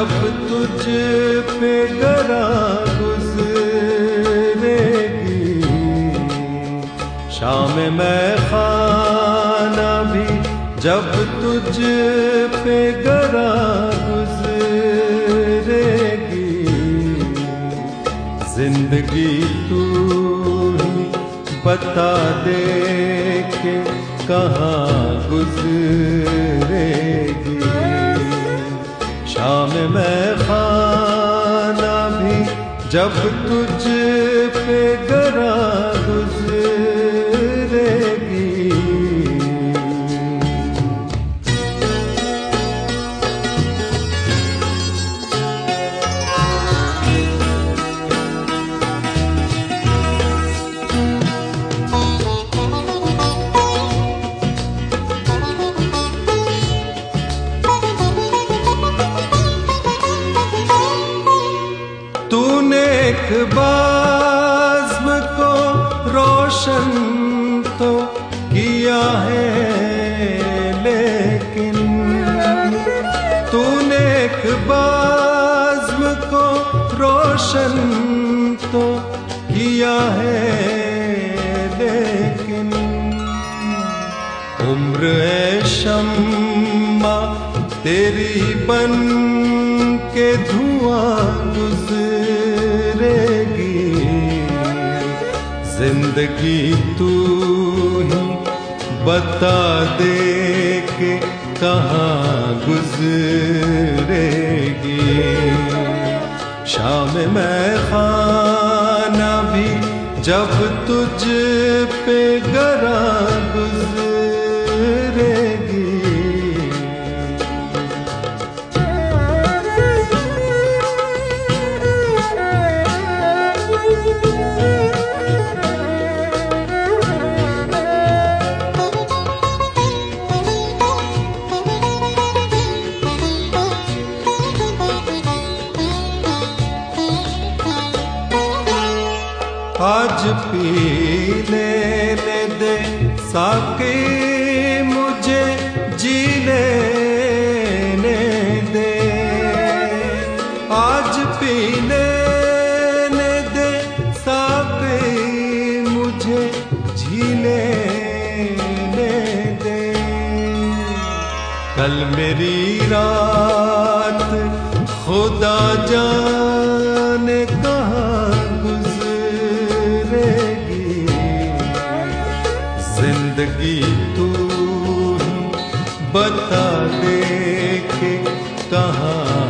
जब तुझ पे गरा गुजरेगी। शाम मैं खाना भी जब तुझ पे गरा गुजरेगी। जिंदगी तू ही बता दे के कहाँ गुजरेगी। शाम मैं खाना भी जब तुझ पे गरा गुजरेगी। तूने एक बाज़्म को रोशन तो किया है, लेकिन तूने एक बाज़्म को रोशन तो किया है, लेकिन उम्र है शम्मा तेरी बन के धुआं गुजरेगी। जिंदगी तू ही बता दे के कहाँ गुजरेगी। शाम मैं खाना भी जब तुझ पे गरा गुजरेगी। आज पी लेने दे साके मुझे जी लेने दे। आज पी लेने दे साके मुझे जी लेने दे। कल मेरी रात खुदा जाने कहाँ जिंदगी तू ही बता दे के कहाँ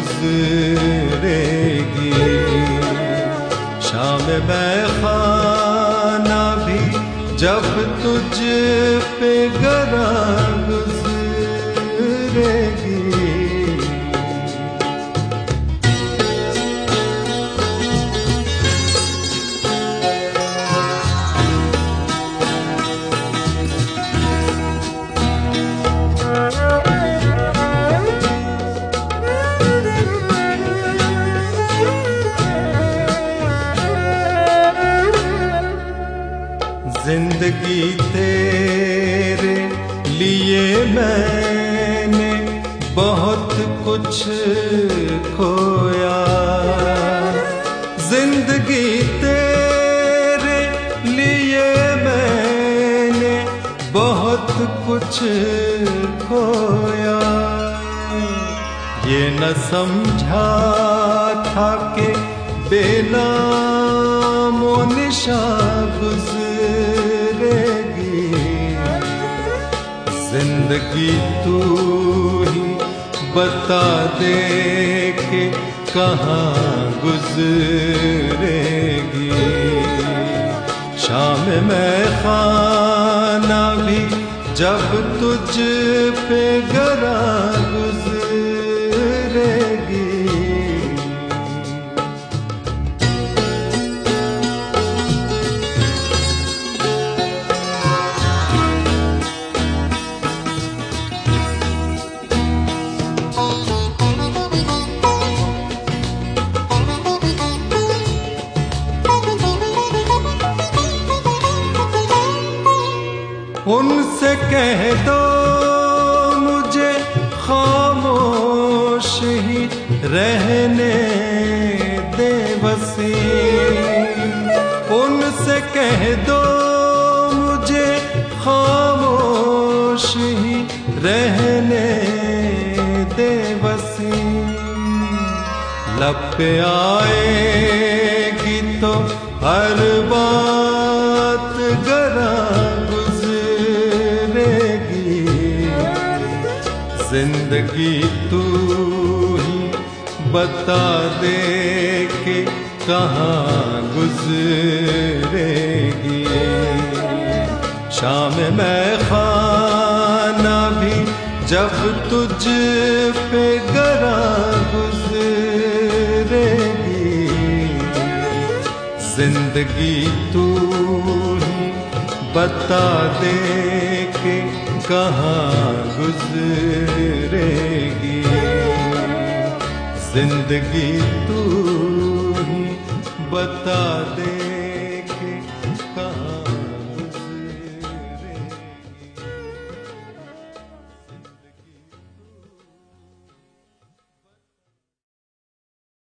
गुजरेगी। शाम मैं खाना भी जब तुझ पे गरा गुजरेगी। जिंदगी तेरे लिए मैंने बहुत कुछ खोया। जिंदगी तेरे लिए मैंने बहुत कुछ खोया। ये न समझा था कि बेनामो निशान गुजरेगी। जिंदगी तू ही बता दे के कहाँ गुजरेगी। शाम मैं खाना भी जब तुझ पे गरा गुजरेगी। उनसे कह दो मुझे खामोश ही रहने दे बसी। उनसे कह दो मुझे खामोश ही रहने दे बसी। लब पे आएगी तो हर बात गरा गुजरेगी। जिंदगी तू ही बता दे कि कहाँ गुजरेगी। शाम में खाना भी जब तुझ पे गरा गुजरेगी। जिंदगी तू ही बता दे कि कहाँ गुजरेगी। जिंदगी तू ही बता दे।